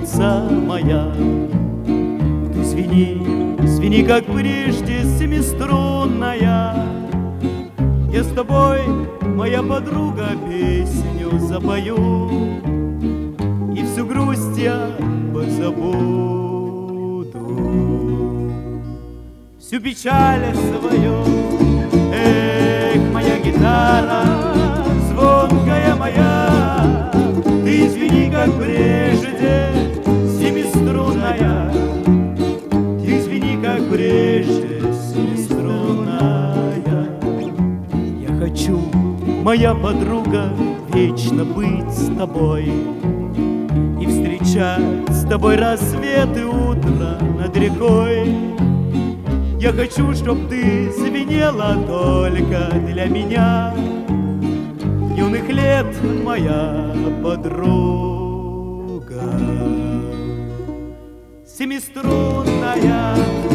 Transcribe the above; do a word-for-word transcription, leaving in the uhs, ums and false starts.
певица моя. Ты звени, звени, как прежде, семиструнная. Я с тобой, моя подруга, песню запою, и всю грусть я позабуду, всю печаль свою. Эх, моя гитара, звонкая моя, ты извини, как прежде, семиструнная. Ты извини, как прежде, семиструнная. Я хочу, моя подруга, вечно быть с тобой и встречать с тобой рассвет и утро над рекой. Я хочу, чтоб ты звенела только для меня, юных лет моя подруга, семиструнная.